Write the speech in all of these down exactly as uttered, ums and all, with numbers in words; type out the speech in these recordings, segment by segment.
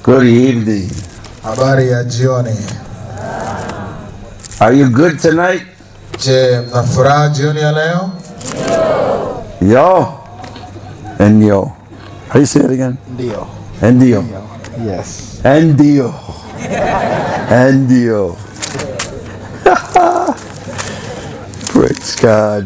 Good evening. Habari ya jioni. Are you good tonight? Je, mna furaha jioni ya leo? Yo. And yo. How do you say it again? Ndio. And yo. Yes. And yo. And yo. Praise God.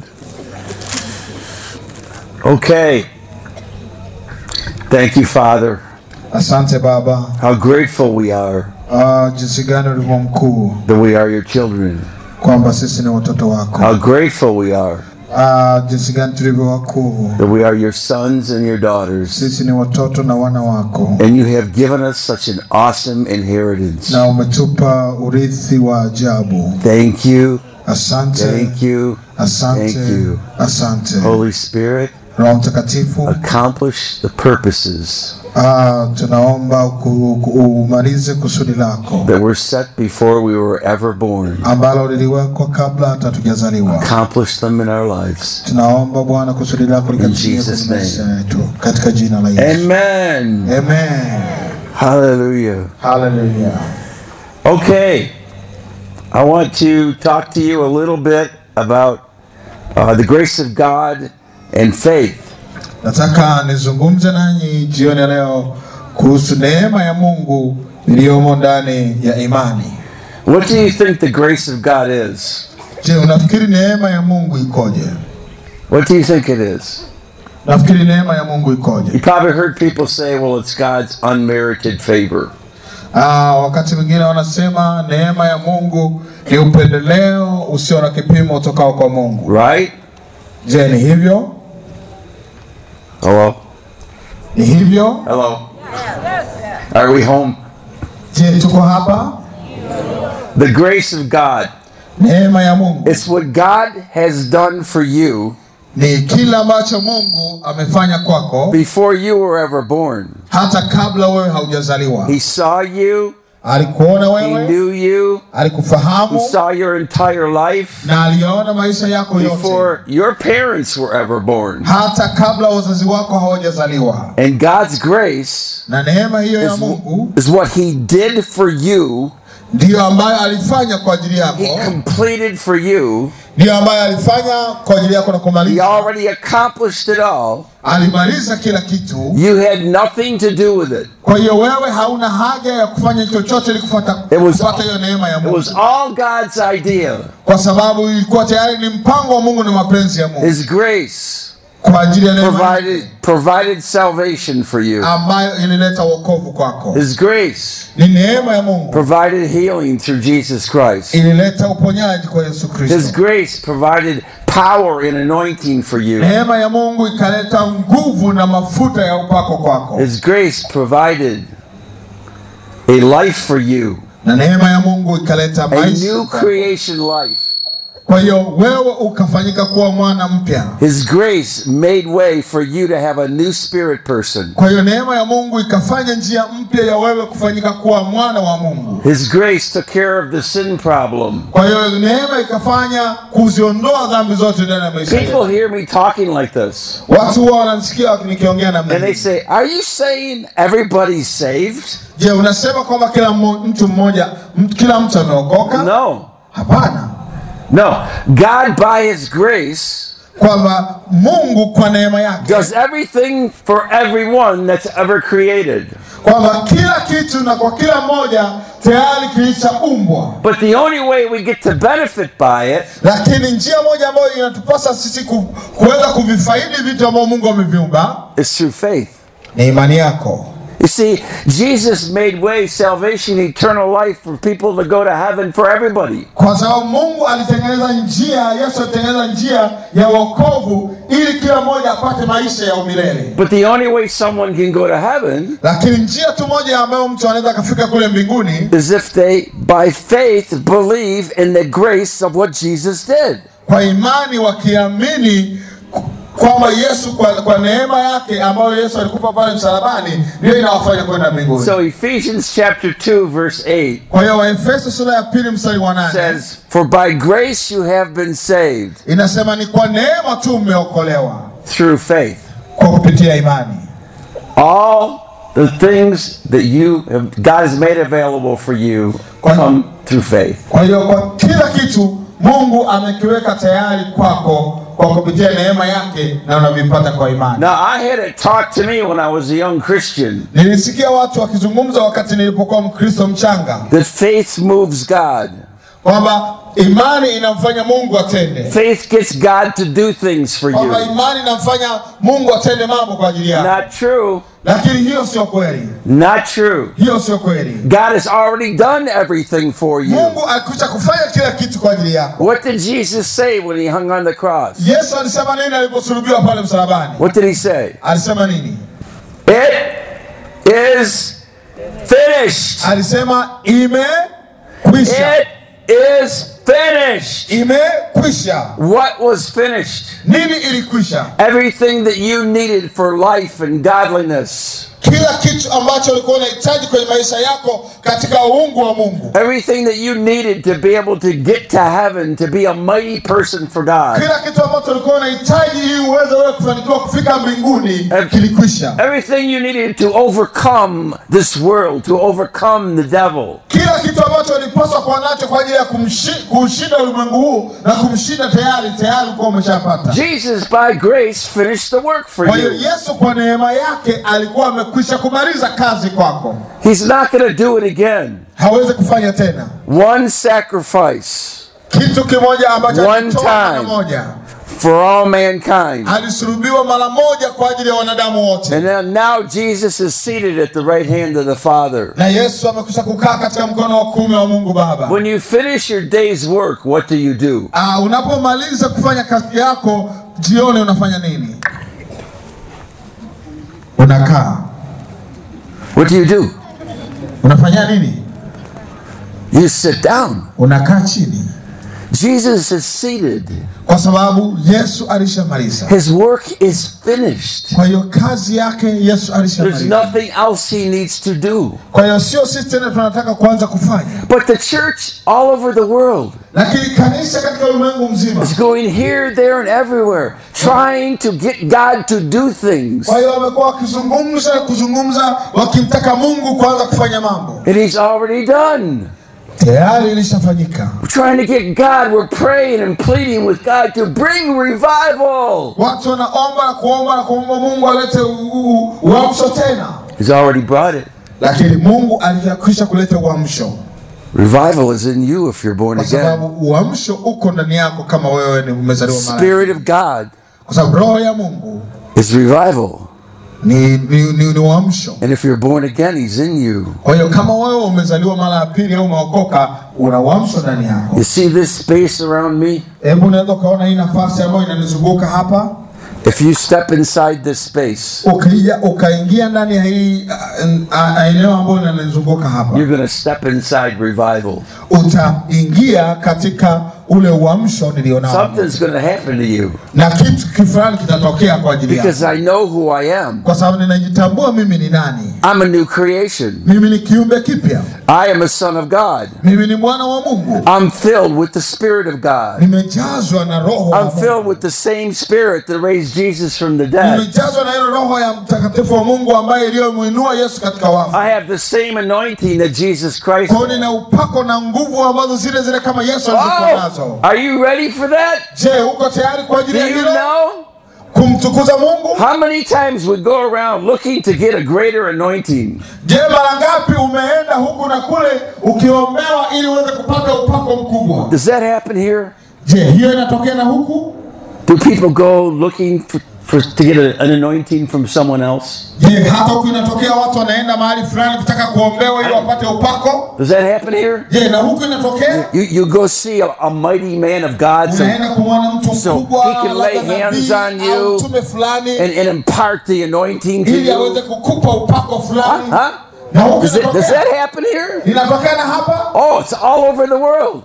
Okay. Thank you, Father. Asante Baba. How grateful we are Ah, jinsi gani ulivyo mkuu that we are your children. kwamba sisi ni watoto wako. How grateful we are Ah, jinsi gani tulivyo wakuu. that we are your sons and your daughters. Sisi ni watoto na wana wako. And you have given us such an awesome inheritance. Na umetupa urithi wa ajabu. Thank you. Asante. Thank you. Asante. Thank you. Asante. Holy Spirit, Roho Mtakatifu, accomplish the purposes ah, tunaomba ku- ku- umalize kusudi lako that were set before we were ever born. ambalo liliwekwa kabla hata tujazaliwa. Accomplish them in our lives. Tunaomba Bwana kusudi lako likatimie Jesus' kwenye maisha name. yetu katika jina la Yesu. Amen. Amen. Hallelujah. Hallelujah. Okay. I want to talk to you a little bit about uh, the grace of God and faith. Nataka nizungumze nanyi jioni ya leo kuhusu neema ya Mungu iliyomo ndani ya imani. What do you think the grace of God is? Je, unafikiri neema ya Mungu ikoje? What do you think it is? Nafikiri neema ya Mungu You ikoje? probably heard people say, well, it's God's unmerited favor. Ah, wakati mwingine wanasema neema ya Mungu ni upendeleo usio na kipimo utokao kwa Mungu. Right? Je, ni hivyo? Hello? Ni hivyo? Hello? Are we home? Je, tuko hapa? The grace of God. Neema ya Mungu It's what God has done for you ni kila ambacho Mungu amefanya kwako before you were ever born. hata kabla wewe haujazaliwa. He saw you. Alikuona He wewe, knew you. He alikufahamu saw your entire life na aliona maisha yako yote before your parents were ever born. hata kabla wazazi wako hawajazaliwa. And God's grace Na neema hiyo ya is, Mungu is what He did for you. ndiyo ambayo alifanya kwa ajili He yako, completed for you. ndiyo ambayo alifanya kwa ajili yako na He kumaliza. already accomplished it all. Alimaliza kila kitu. You had nothing to do with it. Kwa hiyo wewe hauna haja ya kufanya chochote ili kufuata It was, kupata hiyo neema ya it Mungu, was all God's idea. kwa sababu ilikuwa tayari ni mpango wa Mungu na mapenzi ya Mungu His grace kwa ajili ya neema provided provided salvation for you. ambayo ilileta wokovu kwako. His grace Ni neema ya Mungu provided healing through Jesus Christ. ilileta uponyaji kwa Yesu His Kristo. grace provided power and anointing for you. Neema ya Mungu ikaleta nguvu na mafuta ya upako kwako. His grace provided a life for you, Na neema ya Mungu ikaleta a maisha new kwako. creation life. Kwa hiyo wewe ukafanyika kuwa mwana mpya. His grace made way for you to have a new spirit person. Kwa hiyo neema ya Mungu ikafanya njia mpya ya wewe kufanyika kuwa mwana wa Mungu. His grace took care of the sin problem. Kwa hiyo neema ikafanya kuziondoa dhambi zote ndani ya maisha yetu. People hear me talking like this, Watu huwa wanasikia nikiongea namna and they hii. say, are you saying everybody's saved? Je, unasema kwamba kila mmo- mtu mmoja mtu- kila mtu ameokoka? No. Hapana. No. God, by His grace, Kwamba Mungu kwa neema yake does everything for everyone that's ever created. kwamba kila kitu na kwa kila mmoja tayari kilichaumbwa, But the only way we get to benefit by it lakini njia moja ambayo inatupasa sisi ku, kuweza kuvifaidi vitu ambavyo Mungu ameviumba is through faith. ni imani yako. You see, Jesus made way, salvation, eternal life for people to go to heaven for everybody. Kwa sababu Mungu alitengeneza njia, Yesu alitengeneza njia ya wokovu ili kila mmoja apate maisha ya umilele. But the only way someone can go to heaven Lakini njia tu moja ambayo mtu anaweza kufika kule mbinguni is if they, by faith, believe in the grace of what Jesus did. kwa imani, wakiamini kwamba Yesu kwa, kwa neema yake ambayo Yesu alikupa pale msalabani ndio inawafanya kwenda mbinguni. So Ephesians chapter two verse eight Kwa hiyo Waefeso sura ya pili mstari wa nane says, for by grace you have been saved inasema ni kwa neema tu mmeokolewa through faith. kwa kupitia imani. All The things that you have, God has made available for you come through faith. Kwa hiyo kwa kila kitu Mungu amekiweka tayari kwako kwa kupitia neema yake na unavipata kwa imani. Now I had it taught to me when I was a young Christian. Nilisikia watu wakizungumza wakati nilipokuwa Mkristo mchanga. That faith moves God. Kwamba imani inamfanya Mungu atende. Faith gets God to do things for you. Kwamba imani inamfanya Mungu atende mambo kwa ajili yako. Not true. Lakini hiyo sio kweli. Not true. Hiyo sio kweli. God has already done everything for you. Mungu alikwisha kufanya kila kitu kwa ajili yako. What did Jesus say when he hung on the cross? Yesu alisema nini aliposulubiwa pale msalabani? What did he say? Alisema nini? It is finished. Alisema imekwisha. It is finished. Imekwisha. What was finished? Nini ilikwisha? Everything that you needed for life and godliness. Kila kitu ambacho ulikuwa unahitaji kwenye maisha yako katika uungu wa Mungu. Everything that you needed to be able to get to heaven, to be a mighty person for God. Kila kitu ambacho ulikuwa unahitaji ili uweze wewe kufanikiwa kufika mbinguni kilikwisha. Everything you needed to overcome this world, to overcome the devil. Kila kitu ambacho ulipaswa kuwa nacho kwa ajili ya kumshinda ulimwengu huu na kumshinda tayari tayari kwa umeshapata. Jesus by grace finished the work for Kwa you. hiyo Yesu kwa neema yake alikuwa amekwisha kumaliza kazi kwako. He's not going to do it again. Hawezi kufanya tena. One sacrifice. Kitu kimoja ambacho One time for all mankind. Alisulubiwa mara moja kwa ajili ya wanadamu wote. And then now Jesus is seated at the right hand of the Father. Na Yesu amekwisha kukaa katika mkono wa kuume wa Mungu Baba. When you finish your day's work, what do you do? Ah, unapomaliza kufanya kazi yako jioni unafanya nini? Unakaa. What do you do? Unafanya nini? You sit down. Unakaa chini. Jesus is seated. Kwa sababu Yesu alishamaliza. His work is finished. Kwa hiyo kazi yake Yesu alishamaliza. There's nothing else he needs to do. Kwa hiyo sio sisi tena tunataka kuanza kufanya. But the church all over the world, lakini kanisa katika ulimwengu mzima, is going here, there and everywhere trying to get God to do things. Kwa hiyo wamekuwa wakizungumza kuzungumza wakimtaka Mungu kuanza kufanya mambo. And he's already done. Tayari ilishafanyika. We're trying to get God, we're praying and pleading with God to bring revival. Watu wanaomba na kuomba na kuomba Mungu alete uamsho tena. He's already brought it. Lakini Mungu alishakwisha kuleta uamsho. Revival is in you if you're born again. Kwa sababu uamsho uko ndani yako kama wewe ni umezaliwa mara. Spirit of God. Kwa sababu roho ya Mungu is revival. Ni ni ni, ni uamsho. And if you're born again, he's in you. Kwa hiyo kama wewe umezaliwa mara ya pili au umeokoka, una uamsho ndani yako. You see this space around me? Hebu unaweza kaona hii nafasi ambayo inanizunguka hapa? If you step inside this space, ukija ukaingia ndani ya hii eneo ambalo linanizunguka hapa, you're going to step inside revival. Utaingia katika ule uamsho nilionao. Something's going to happen to you. Na kitu kifani kitatokea kwa ajili yako. Because I know who I am. Kwa sababu ninajitambua mimi ni nani. I'm a new creation. Mimi ni kiumbe kipya. I am a son of God. Mimi ni mwana wa Mungu. I'm filled with the Spirit of God. Nimejazwa na roho wa I'm Mungu. filled with the same Spirit that raised Jesus from the dead. Nimejazwa na ile roho ya mtakatifu wa Mungu ambaye iliyomuinua Yesu katika wafu. I have the same anointing that Jesus Christ. Kwa nina upako na nguvu ambazo zile zile kama Yesu alikuwa nazo. Are you ready for that? Je, uko tayari kwa ajili ya hilo? Do you know? Kumtukuza Mungu? How many times we go around looking to get a greater anointing? Je, mara ngapi umeenda huku na kule ukiombewa ili uweze kupata upako mkubwa? Does that happen here? Je, hiyo inatokea na huku? Do people go looking for, for to get a, an anointing from someone else? Je, hata huku inatokea watu wanaenda mahali fulani kutaka kuombewa ili wapate upako? Does that happen here? Je, na huku inatokea? You, you go see a, a mighty man of God, so, unaenda kumwona mtu mkubwa, so he can lay hands on you and, and impart the anointing to ili aweze you. kukupa upako fulani. Huh? Huh? Does, it, does that happen here? Inatokea na hapa? Oh, it's all over the world.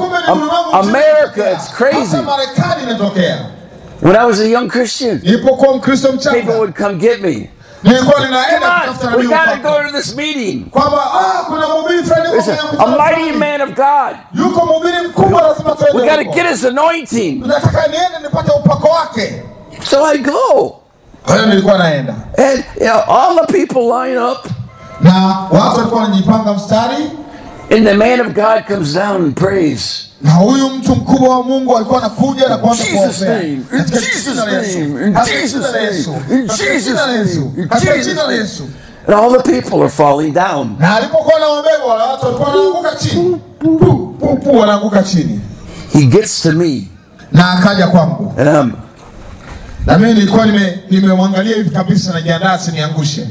Um, America, it's crazy. Marekani inatokea. When I was a young Christian, nilipokuwa Mkristo mchanga, people would come get me. Nilikuwa ninaenda kutafuta nabii. We got to go to this meeting. Kwamba ah kuna mhubiri fulani yuko, a mighty man of God. Yuko mhubiri mkubwa lazima tuende. We got to get his anointing. Nataka niende nipate upako wake. So I go. Kwa hiyo nilikuwa naenda. And you know, all the people line up. Na watu walikuwa wanajipanga mstari. And the man of God comes down and prays. Na huyu mtu mkubwa wa Mungu alikuwa anakuja na kuanza kuombea. In Jesus name, in Jesus name, in Jesus name, in Jesus name. And all the people are falling down. Na alipokuwa anaombea wale watu walikuwa wanaanguka chini. Pu pu pu wanaanguka chini. He gets to me. Na akaja kwangu. And I'm Na mimi nilikuwa nime nimemwangalia hivi kabisa najiandaa asiniangushe.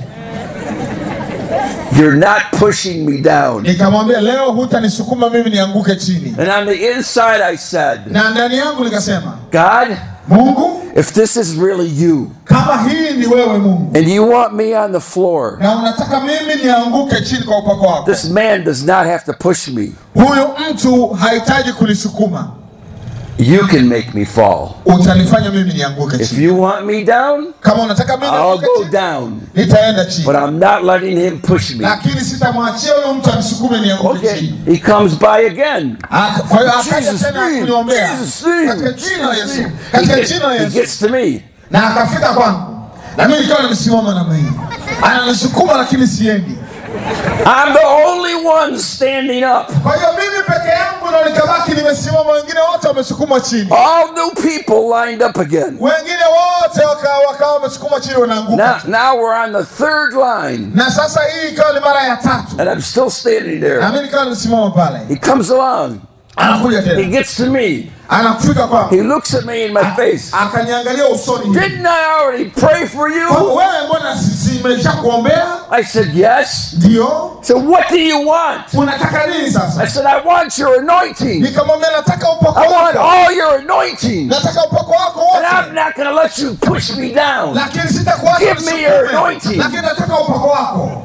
You're not pushing me down. Nikamwambia leo hutanisukuma mimi nianguke chini. And on the inside I said, na ndani yangu nikasema, God, Mungu, if this is really you, kama hii ni wewe Mungu, and you want me on the floor, na unataka mimi nianguke chini kwa upako wako, this man does not have to push me. Huyo mtu hahitaji kunisukuma. You can make me fall. Utanifanya mimi nianguke chini. If you want me down, kama unataka mimi I'll go down. Nitaenda chini. But I'm not letting him push me. Lakini sitamwachia huyo mtu anisukume nianguke chini. Okay, he comes by again. Kwa hiyo akaja tena kuniombea. Katika jina la Yesu. Katika jina la Yesu. He gets to me. Na akafika kwangu. Na mimi nikawa nimesimama namna hii. Ananisukuma lakini siendi. I'm the only one standing up. Kwa hiyo mimi peke yangu ndo nikabaki nimesimama, wengine wote wamesukuma chini. All new people lined up again. Wengine wote wakawa wakawa wamesukuma chini wanaanguka. Now, now we're on the third line. Na sasa hii ikawa ni mara ya tatu. And I'm still standing there. Na mimi nikawa nimesimama pale. He comes along. Anakuja tena. He gets to me. Anafika kwangu. He looks at me in my face. Akaniangalia usoni. Didn't I already pray for you? Wewe mbona nimeshakuombea? I said yes. Ndio. So what do you want? Unataka nini sasa? I said I want your anointing. Nikamwambia nataka upako wako. I want wako. all your anointing. Nataka upako wako wote. And I'm not going to let you push me down. Lakini sitakuacha. Give me your anointing. Lakini nataka upako wako.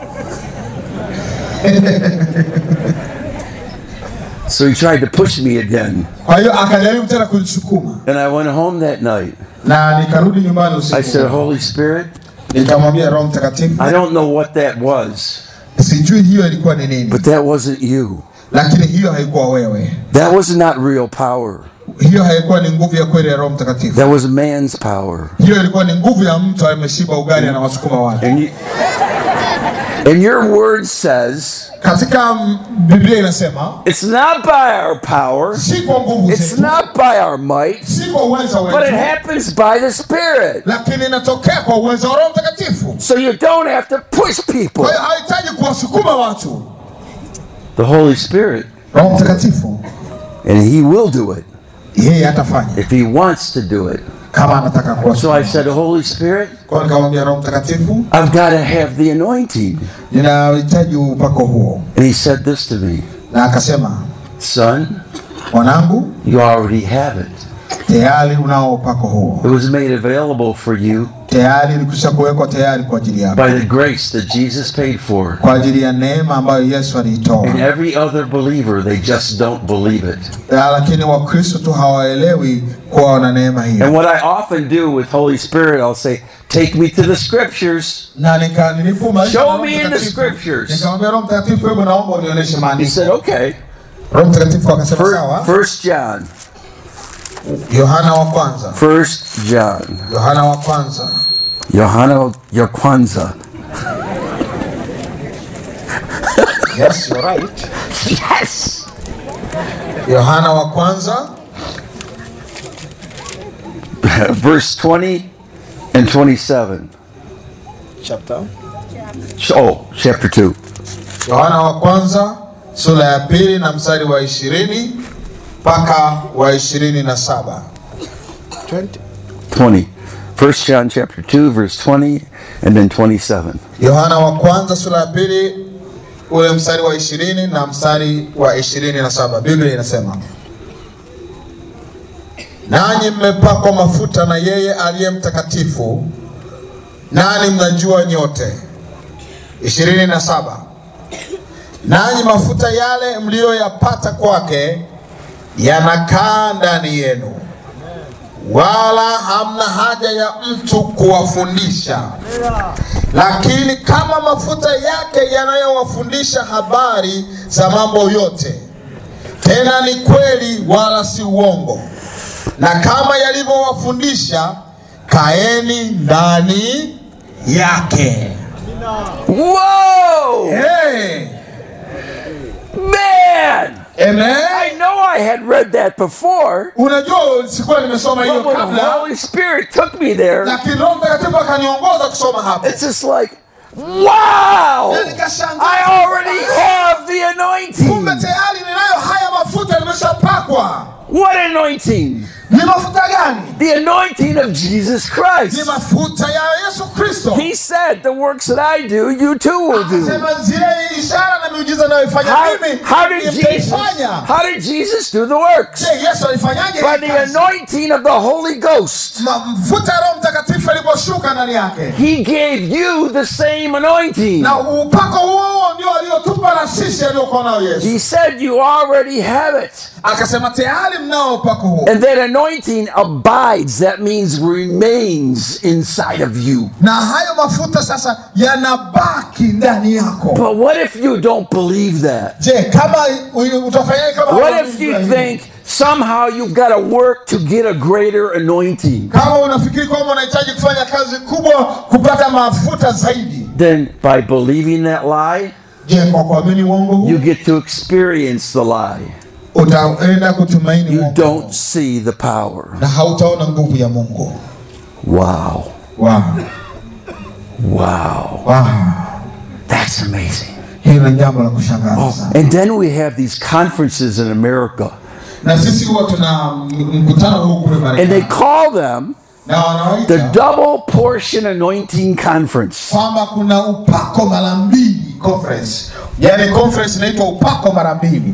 So he tried to push me again. Kwa hiyo akajaribu tena kunisukuma. And I went home that night. Na nikarudi nyumbani usiku. I said, Holy Spirit, nikamwambia Roho Mtakatifu, I don't know what that was. Sijui hiyo ilikuwa ni nini. But that wasn't you. Lakini hiyo haikuwa wewe. That was not real power. Hiyo haikuwa ni nguvu ya kweli ya Roho Mtakatifu. That was man's power. Hiyo ilikuwa ni nguvu ya mtu ameshiba ugali na wasukuma watu. And you, and your word says, katika Biblia inasema, it's not by our power, si kwa nguvu zetu, it's not by our might, si kwa uwezo wetu, but it happens by the Spirit. Lakini inatokea kwa uwezo wa Roho Mtakatifu. So you don't have to push people. Kwa hiyo hahitaji kuwasukuma watu. The Holy Spirit, Roho Mtakatifu, and he will do it. Yeye atafanya. If he wants to do it. Kama anataka kuwasukuma. So I said, the Holy Spirit, kwa nikamwambia Roho Mtakatifu, I've got to have the anointing. Ninahitaji upako huo. And he said this to me. Na akasema, son, mwanangu, you already have it. Tayari unao upako huo. It was made available for you. Tayari ilikwisha kuwekwa tayari kwa ajili yako. By the grace that Jesus paid for. Kwa ajili ya neema ambayo Yesu aliitoa. And every other believer, they just don't believe it. Lakini Wakristo tu hawaelewi kuwa wana neema hiyo. And what I often do with Holy Spirit, I'll say, take me to the scriptures. Na nika nilipuma show me in the scriptures. Nikamwambia Roho Mtakatifu, hebu naomba unionyeshe maandiko. He said, okay. Roho Mtakatifu akasema sawa. First John. Yohana wa kwanza. First John. Yohana wa kwanza. Yohana ya kwanza. Yes, you're right. Yes. Yohana wa kwanza. Verse twenty and twenty-seven. Chapter. Oh, chapter two. Yohana wa kwanza sura ya pili na mstari wa ishirini mpaka wa ishirini na saba. twenty. First John chapter two verse twenty and then twenty-seven. Yohana wa kwanza sura ya pili ule mstari wa ishirini na mstari wa ishirini na saba. Biblia inasema, nanyi mmepakwa mafuta na yeye aliye mtakatifu, nani mnajua nyote. ishirini na saba. Nanyi mafuta yale mlioyapata kwake yanakaa ndani yenu, wala hamna haja ya mtu kuwafundisha. Lakini kama mafuta yake yanayowafundisha habari za mambo yote, tena ni kweli wala si uongo, na kama yalivyowafundisha kaeni ndani yake. Whoa! Hey! Man! Amen. I know I had read that before. Unajua sikuwa nimesoma hiyo But when the kabla, Holy Spirit took me there, lakini Roho Mtakatifu akaniongoza kusoma hapo. it's just like, wow! I already have the anointing. Kumbe tayari ninayo haya mafuta, nimeshapakwa. What anointing? Ni mafuta gani? The anointing of Jesus Ni Christ. mafuta ya Yesu Kristo. He said, the works that I do, you too will do. Akasema zile ishara na miujiza ninayoifanya How, mimi, how did Jesus, mtaifanya. how did Jesus do the works? Je, Yesu alifanyaje By hii the kazi? anointing of the Holy Ghost. Mafuta ya Roho Mtakatifu aliposhuka ndani yake. He gave you the same anointing. Na upako huo ndio aliotupa na sisi aliokuwa nao Yesu. He said you already have it. Akasema tayari mnao upako huo. And that anointing abides. That means remains inside of you. Na hayo mafuta sasa yanabaki ndani yako. But what if you don't believe that? Je, kama utafanya kama What if you think somehow you've got to work to get a greater anointing? kama unafikiri kwamba unahitaji kufanya kazi kubwa kupata mafuta zaidi? Then by believing that lie, Je, kwa kuamini uongo huu you get to experience the lie. utaenda kutumaini You uongo don't see the power. na hautaona nguvu ya Mungu. Wow. Wow. Wow. Wow. That's amazing. Hilo ni jambo la kushangaza Oh, sana. and then we have these conferences in America. Na sisi huwa tuna mkutano huu kule And they Marekani. call them Na the wanaoita double portion anointing conference. kwamba kuna upako mara mbili conference. Yaani conference inaitwa upako mara mbili.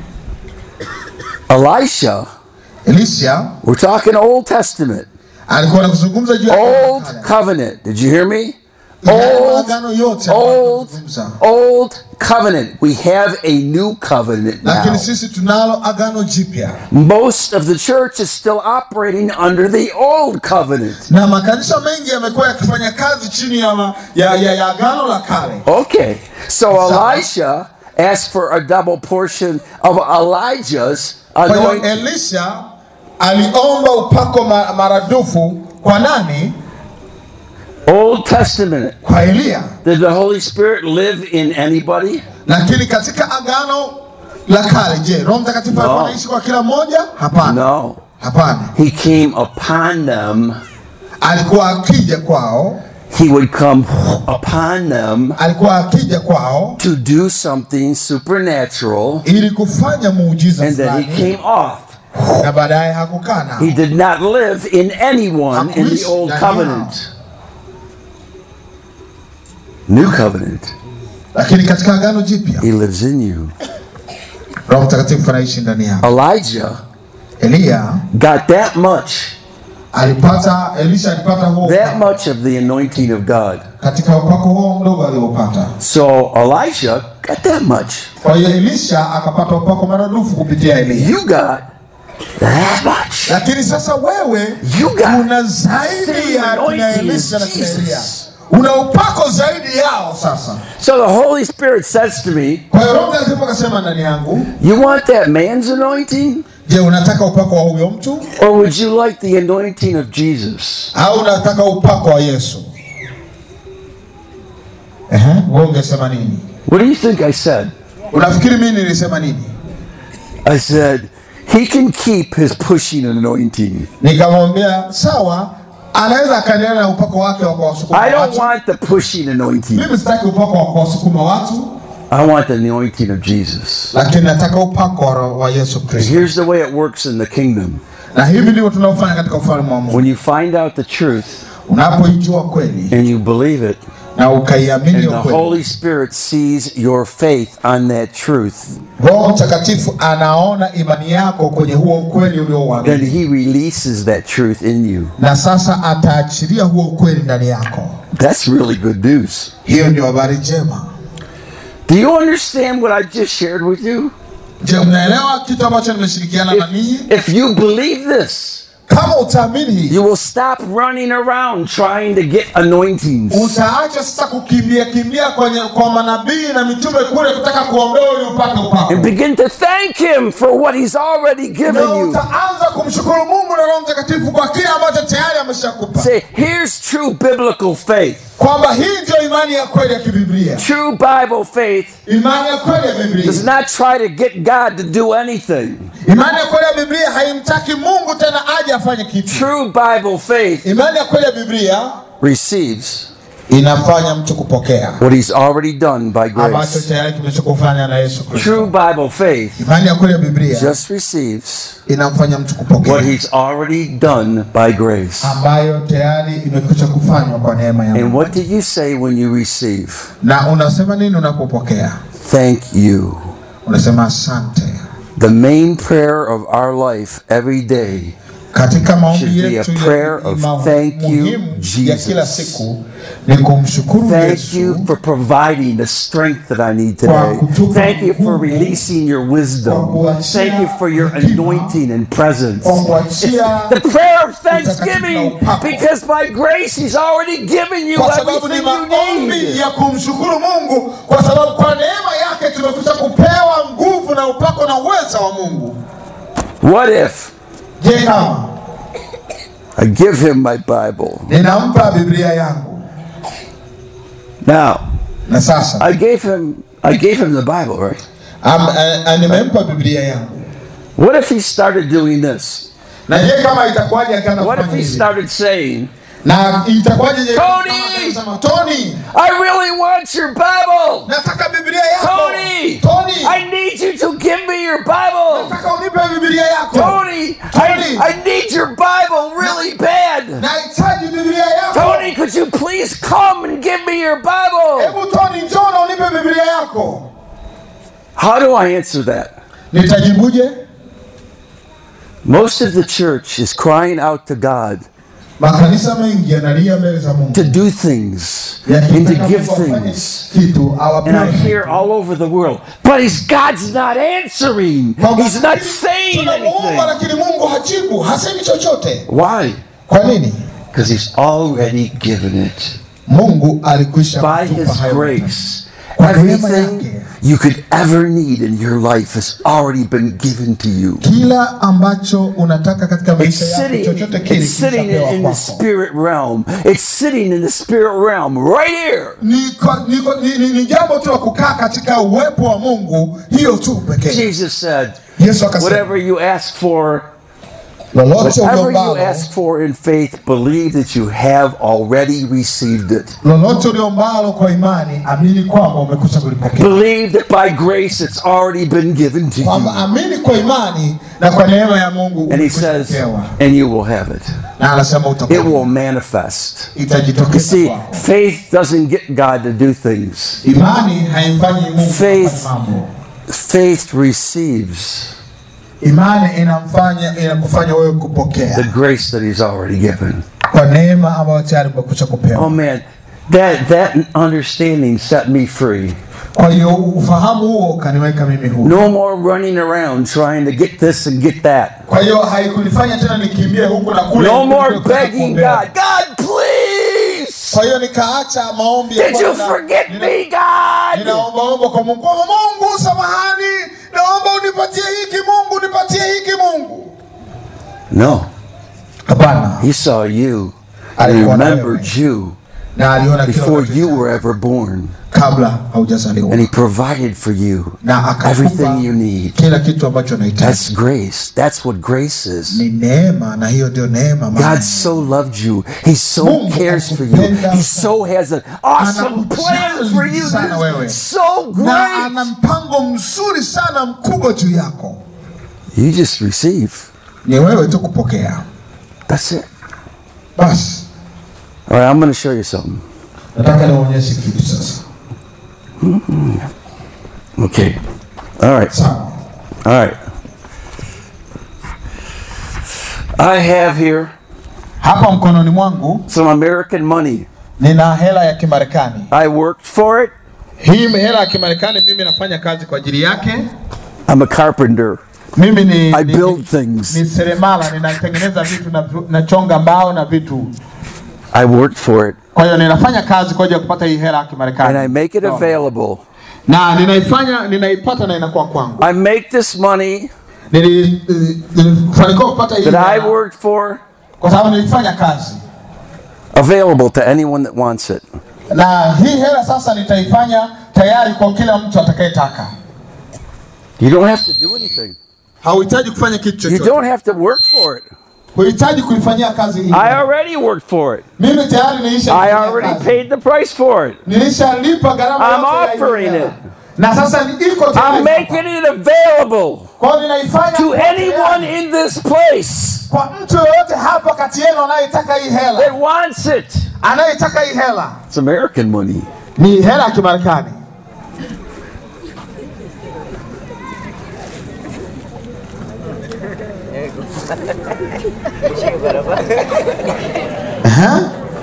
Elisha, Elisha we're talking Old Testament, alikuwa anazungumza juu ya Old Agano. Covenant. Did you hear me? Yale Old, maagano yote old, anazungumza. old covenant. We have a new covenant now. Lakini sisi tunalo agano jipya. Most of the church is still operating under the old covenant. Na makanisa mengi yamekuwa yakifanya kazi chini ya, ma, ya, ya, ya agano la kale. Okay, so Elisha asked for a double portion of Elijah's Kwa hiyo anointing. Elisha aliomba upako ma- maradufu kwa nani? Old Testament. Kwa Elia. Did the Holy Spirit live in anybody? Lakini katika agano la kale, je, Roho Mtakatifu alikuwa anaishi kwa kila mmoja? Hapana. No. Hapana. He came upon them. Alikuwa akija kwao, He would come upon them alikuwa akija kwao to do something supernatural, ili kufanya muujiza and then he fulani, came off. na baadaye hakukaa nao. He did not live in anyone in the old covenant. New covenant. Lakini katika agano jipya, He lives in you. Roho Mtakatifu anaishi ndani yako. Elijah Elia got that much, alipata, Elisha alipata huo that upako much of the anointing of God. katika upako huo mdogo aliopata. So Elisha got that much. Kwa hiyo Elisha akapata upako maradufu kupitia Elia. You got that much. Lakini sasa wewe You got una zaidi ya kina anointing Elisha na of kina Elia. Jesus. Una upako zaidi yao sasa. So the Holy Spirit says to me, Kwa hiyo Roho Mtakatifu akasema ndani yangu, you want that man's anointing? je, unataka upako wa huyo mtu Or would you like the anointing of Jesus? au unataka upako wa Yesu? Ehe, wewe ungesema nini? What do you think I said? Unafikiri mimi nilisema nini? I said, he can keep his pushing anointing. Nikamwambia sawa, anaweza akaendelea na upako wake wa kuwasukuma I don't watu. want the pushing anointing. Mimi sitaki upako wa kuwasukuma watu, I want the anointing of Jesus. lakini nataka upako wa, wa Yesu Kristo. Here's the way it works in the kingdom. Na hivi ndivyo tunaofanya katika ufalme wa Mungu. When you find out the truth Unapoijua kweli and you believe it, na ukaiamini and hiyo the kweli, Holy Spirit sees your faith on that truth, Roho Mtakatifu anaona imani yako kwenye huo ukweli then uliouamini, he releases that truth in you. na sasa ataachilia huo ukweli ndani yako. That's really good news. Hiyo ndio habari njema. Do you understand what I just shared with you? Je, mnaelewa kitu ambacho nimeshirikiana na ninyi? If you believe this, Kama utaamini hii, you will stop running around trying to get anointings. Utaacha sasa kukimbia kimbia kwenye kwa manabii na mitume kule kutaka kuombewa ili upate upako. And begin to thank him for what he's already given na you. Utaanza kumshukuru Mungu na Roho Mtakatifu kwa kile ambacho tayari ameshakupa. Say, here's true biblical faith. Kwamba hii ndio imani ya kweli ya kibiblia. True Bible faith imani ya kweli ya Biblia does not try to get God to do anything. Imani ya kweli ya Biblia haimtaki Mungu tena aje afanye kitu. True Bible faith imani ya kweli ya Biblia receives inafanya mtu kupokea what he's already done by grace. ambacho tayari kimeshakufanya na Yesu Kristo. True Bible faith imani ya kweli ya Biblia just receives inamfanya mtu kupokea what he's already done by grace. ambayo tayari imekwisha kufanywa kwa neema ya Mungu. And what do you say when you receive? Na unasema nini unapopokea? Thank you. Unasema asante. The main prayer of our life every day katika maombi yetu yetu ya prayer of thank you Jesus. Ya kila siku ni kumshukuru Thank Yesu. you for providing the strength that I need today. Thank you for releasing your wisdom. Thank you for your anointing and presence. It's the prayer of thanksgiving because by grace he's already given you everything you need. Ya kumshukuru Mungu kwa sababu kwa neema yake tumekuja kupewa nguvu na upako na uwezo wa Mungu. What if Je, kama I give him my Bible? Ninampa Biblia yangu. Now, na sasa I gave him I gave him the Bible, right? Um, nimempa Biblia yangu. What if he started doing this? Na je, kama itakuwaje akaanza What if kufanya he hivi? started saying, Na itakuwaje je? Tony! Tony! I really want your Bible! Nataka Biblia yako. Tony! Tony! I need you to give me your Bible! Nataka unipe Biblia yako. Tony! Tony! I, I need your Bible really bad! Nahitaji Biblia yako. Tony, could you please come and give me your Bible? Hebu Tony, njoo na unipe Biblia yako. How do I answer that? Nitajibuje? Most of the church is crying out to God Makanisa mengi yanalia mbele za Mungu to do things and to give things. And I hear all over the world, but he's, God's not answering. He's not saying anything. lakini Mungu hajibu, hasemi chochote. Why? Kwa nini? Because he's already given it. Mungu alikwisha By kutupa his hayo. grace, Kwa neema everything yake, you could ever need in your life has already been given to you. kila ambacho unataka katika It's maisha yako sitting, chochote kile it's sitting kishapewa in the kwako. spirit realm. It's sitting in the spirit realm right here. Ni, kwa- ni, kwa- ni, ni, ni jambo tu la kukaa katika uwepo wa Mungu, hiyo tu pekee. Jesus said, Yesu akasema, whatever you ask for, lolote whatever you uliombalo, ask for in faith, believe that you have already received it. lolote uliombalo kwa imani, amini kwamba umekwisha kulipokea. Believe that by grace it's already been given to Kwamba you. amini kwa imani na kwa neema ya Mungu And he umekwisha says, kupewa. and you will have it. Na anasema It utakuwa. will manifest. You Itajitokeza see, kwako. faith doesn't get God to do things. Imani haimfanyi Mungu Faith. kufanya mambo. Faith receives Imani inamfanya inakufanya wewe kupokea the grace that he's already given. kwa neema ambayo tayari umekwisha kupewa. Oh man, that that understanding set me free. Kwa hiyo ufahamu huo kaniweka mimi huru. No more running around trying to get this and get that. Kwa hiyo haikunifanya tena nikimbie huku na kule. No more Kutaka begging kuombewa. God, God please. Kwa hiyo nikaacha maombi ya Did you Bwana. forget Nina- me, God? Ninaomba omba kwa Mungu. Kwa Mungu samahani. Naomba unipatie hiki Mungu, nipatie hiki Mungu. No, Hapana. he saw you and Alikuwa na remembered wewe. you Na aliona kila before kitu you were ever born. kabla haujazaliwa. And he provided for you Na akakupa everything you need. kila kitu ambacho unahitaji. That's grace. That's what grace is. Ni neema, na hiyo ndio neema. God so loved you. He so Mungu cares for you. akupenda He so has an awesome plan for you. sana wewe. It's so Na ana great. mpango mzuri sana mkubwa juu yako. You just receive. Ni wewe tu kupokea. That's it. Basi All right, I'm going to show you something. nataka nionyeshe kitu sasa. Okay. All right. Sawa. All right. I have here Hapa mkononi mwangu some American money. nina hela ya Kimarekani. I worked for it. Hii hela ya Kimarekani mimi nafanya kazi kwa ajili yake. I'm a carpenter. Mimi ni, I ni, build things. Ni seremala, ninatengeneza vitu na nachonga mbao na vitu. I work for it. Kwa hiyo ninafanya kazi kwa ajili ya kupata hii hela ya Kimarekani. And I make it available. Na ninaifanya ninaipata na inakuwa kwangu. I make this money nilifanikiwa kupata hii that I worked for kwa sababu nilifanya kazi. Available to anyone that wants it. Na hii hela sasa nitaifanya tayari kwa kila mtu atakayetaka. You don't have to do anything. Hauhitaji kufanya kitu chochote. You don't have to work for it. Huhitaji kuifanyia kazi hii. I already worked for it. Mimi tayari nilisha. I already paid the price for it. Nilishalipa gharama yote. I'm offering it. Na sasa iko tayari. I'm making it available Kwa ninaifanya to anyone in this place. Kwa mtu yote hapa kati yenu anayetaka hii hela. That wants it. Anayetaka hii hela. It's American money. Ni hela ya Kimarekani. Uh-huh.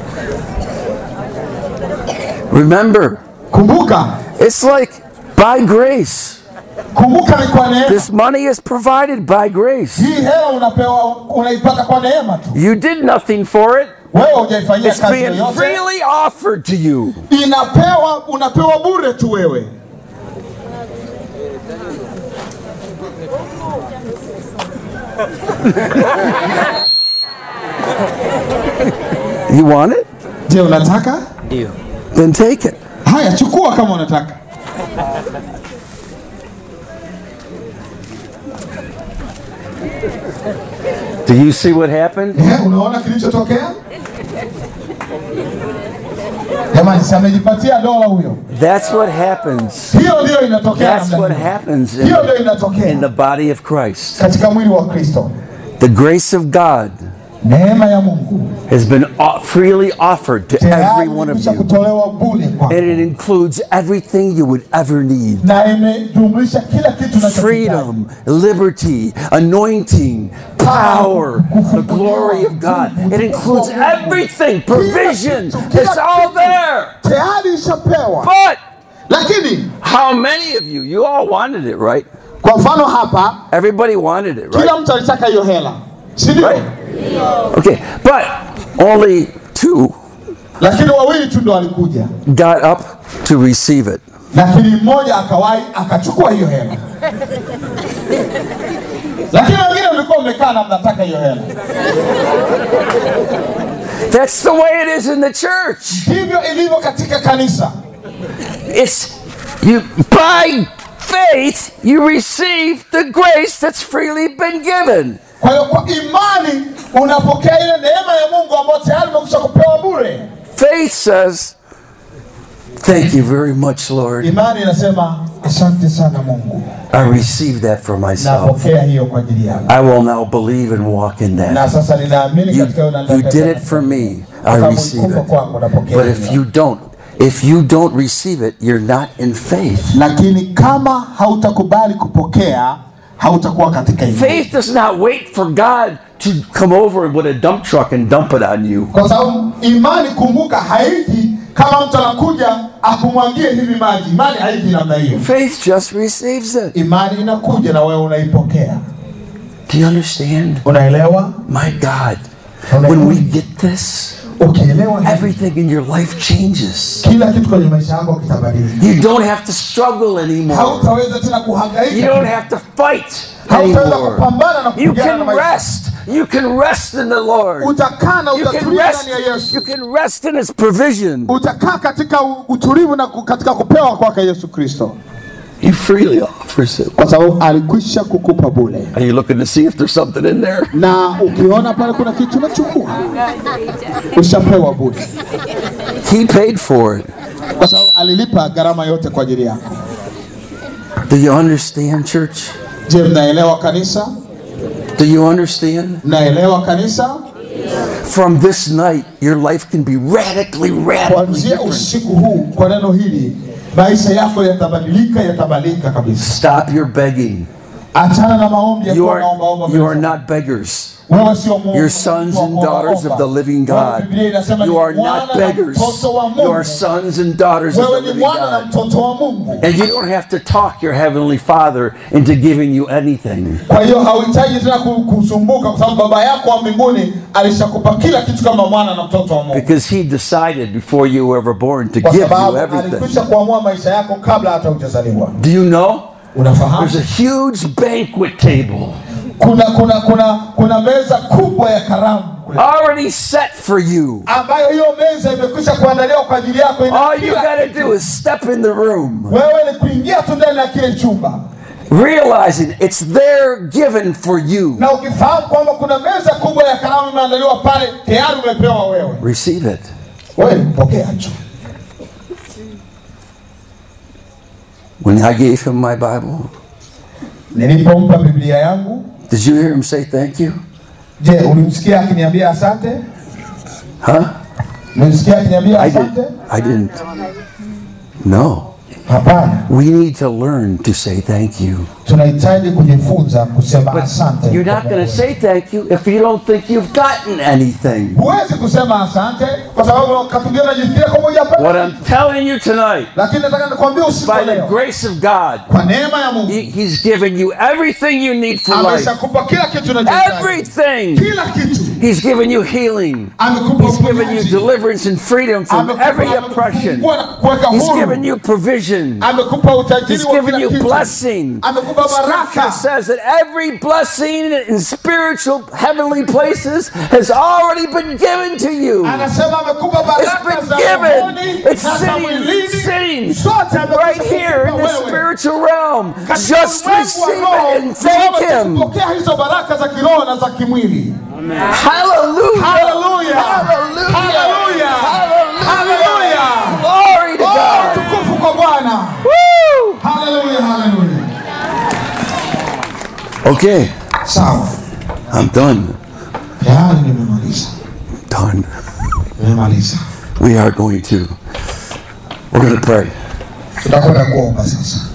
Remember, kumbuka, it's like by grace. Kumbuka ni kwa neema. This money is provided by grace. Hii hela unapewa unaipata kwa neema tu. You did nothing for it. Wewe hujaifanyia kazi yoyote. It's being freely offered to you. Inapewa unapewa bure tu wewe. You want it? Je, unataka? Ndio. Then take it. Haya, chukua kama unataka. Do you see what happened? Eh, unaona kilichotokea? Jamani, samejipatia dola huyo. That's what happens. Hiyo ndio inatokea. That's what happens in, hiyo ndio inatokea in the body of Christ. Katika mwili wa Kristo. The grace of God neema ya Mungu has been freely offered to every one of you. And it includes everything you would ever need. Freedom, liberty, anointing, power, the glory of God. It includes everything, provision. It's all there. But how many of you, you all wanted it, right? Kwa mfano hapa, everybody wanted it, right? Kila mtu alitaka hiyo hela. Right? Okay, but only two lakini wawili tu ndo walikuja got up to receive it. Lakini mmoja akawahi akachukua hiyo hela. Lakini wengine walikuwa wamekaa na mnataka hiyo hela. That's the way it is in the church. Ndivyo ilivyo katika kanisa. It's you by faith you receive the grace that's freely been given. Kwa hiyo kwa imani unapokea ile neema ya Mungu ambayo tayari umekwisha kupewa bure. Faith says, thank you very much, Lord. Imani inasema asante sana Mungu. I receive that for myself. Napokea hiyo kwa ajili yangu. I will now believe and walk in that. Na sasa ninaamini katika hiyo you did it for me. I receive it. But if you don't, If you don't receive it, you're not in faith. Lakini kama hautakubali kupokea, hautakuwa katika imani. Faith does not wait for God to come over with a dump truck and dump it on you. Kwa sababu imani, kumbuka, haiji kama mtu anakuja akumwangie hivi maji. Imani haiji namna hiyo. Faith just receives it. Imani inakuja na wewe unaipokea. Do you understand? Unaelewa? My God. When we get this, everything in your life changes. You don't have to struggle anymore. You don't have to fight anymore. You can rest. You can rest in the Lord. You can rest, you can rest in His provision. He freely offers it. Kwa sababu alikwisha kukupa bure. Are you looking to see if there's something in there? Na ukiona pale kuna kitu unachukua. Ushapewa bure. He paid for it. Kwa sababu alilipa gharama yote kwa ajili yako. Do you understand, church? Je, mnaelewa kanisa? Do you understand? Mnaelewa kanisa? From this night, your life can be radically, radically kuanzia usiku huu kwa neno hili, maisha yako yatabadilika, yatabadilika kabisa. Stop your begging. Achana na maombi ya You kuwa are, naomba omba you mbele are za not beggars. Wewe sio Mungu. You're sons and daughters of the living God. You are not beggars. You are sons and daughters of the living God. And you don't have to talk your Heavenly Father into giving you anything. Kwa hiyo hauhitaji tena kusumbuka kwa sababu baba yako wa mbinguni alishakupa kila kitu kama mwana na mtoto wa Mungu. Because he decided before you were ever born to give you everything. Alikwisha kuamua maisha yako kabla hata hujazaliwa. Do you know? Unafahamu? There's a huge banquet table. Kuna kuna kuna kuna meza kubwa ya karamu already set for you. Ambayo hiyo meza imekwisha kuandaliwa kwa ajili yako. All you got to do is step in the room. Wewe ni kuingia tu ndani ya kile chumba. Realizing it's there given for you. Na ukifahamu kwamba kuna meza kubwa ya karamu imeandaliwa pale, tayari umepewa wewe. Receive it. Wewe pokea hicho. When I gave him my Bible, nilipompa Biblia yangu, did you hear him say thank you? Je, ulimsikia akiniambia asante? Huh? Ulimsikia akiniambia asante? I didn't. No. Hapana. We need to learn to say thank you. Tunahitaji kujifunza kusema asante. You're not going to say thank you if you don't think you've gotten anything. Huwezi kusema asante kwa sababu katujia unajifikiria kwa moja hapa. What I'm telling you tonight, lakini nataka nikwambie usiku leo, by the grace of God, kwa neema ya Mungu, he, he's given you everything you need for life. Ameshakupa kila kitu unachohitaji. Everything. Kila kitu. He's given you healing. He's given you deliverance and freedom from every oppression. He's given you provision. He's given you blessing. Scripture says that every blessing in spiritual heavenly places has already been given to you. It's been given. It's sitting, sitting right here in the spiritual realm. Just receive it and thank Him. Hallelujah. Hallelujah. Hallelujah. Hallelujah. Hallelujah. Glory to God. Woo. Hallelujah. Hallelujah. Okay. Sawa. I'm done. Tayari nimemaliza. Done. Nimemaliza. We are going to. We're going to pray. Tutakwenda kuomba sasa.